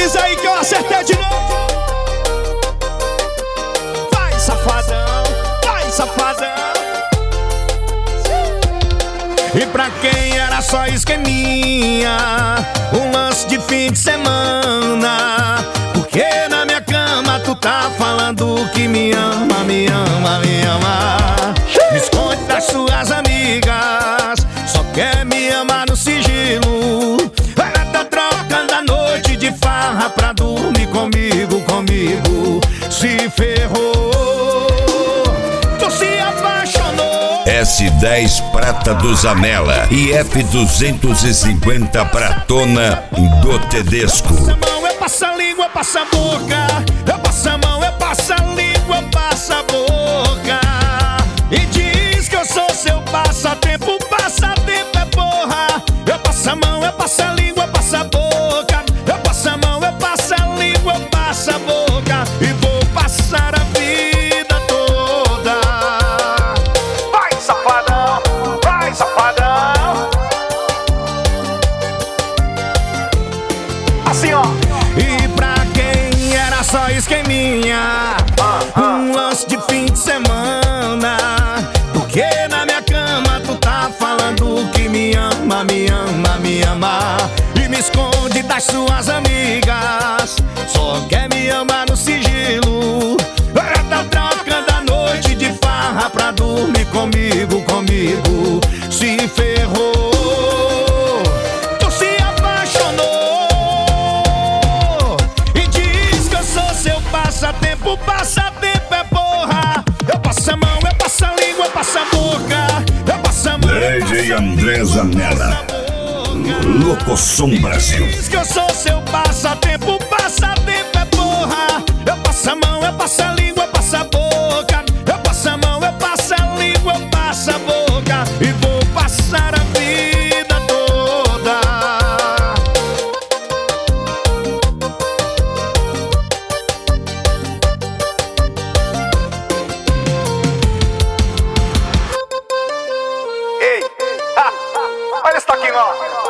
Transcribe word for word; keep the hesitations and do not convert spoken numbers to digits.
Avisa aí que eu acertei de novo. Vai, safadão, vai, safadão. E pra quem era só esqueminha, um lance de fim de semana. Porque na minha cama tu tá falando que me ama, me ama, me ama. Me esconde das suas amigas, só quer me amar no sigilo. Ela tá trocando a noite de farra pra dormir comigo, comigo. Se ferrou, tu se apaixonou. S dez prata do Zanella e F duzentos e cinquenta pratona do Tedesco. Passa a mão, eu passo a língua, passa a boca. Eu passo a mão, eu passo a língua, eu passo a boca. E diz que eu sou seu passatempo, passatempo é porra. Eu passo a mão, eu passo a língua, eu passo a boca. Eu passo a mão, eu passo a língua, eu passo a boca. E vou passar a vida toda. Vai, safadão, vai, safadão. Assim, ó. E pra quem era só esqueminha, um lance de fim de semana. Porque na minha cama tu tá falando que me ama, me ama, me ama. E me esconde das suas amigas, só quer me amar no sigilo. Ela tá trocando a noite de farra pra dormir comigo, comigo. Se ferrou, tu se apaixonou. E diz que eu sou seu passatempo, passatempo é porra. Eu passo a mão, eu passo a língua, eu passo a boca. Eu passo a mão, D J André Zanella, Locosom Brasil. diz que eu sou seu passatempo, passatempo é porra. Eu passo a mão, eu passo a língua, eu passo a boca. Eu passo a mão, eu passo a língua, eu passo a boca. E vou passar a vida toda. Ei, ha, olha esse toquinho, ó.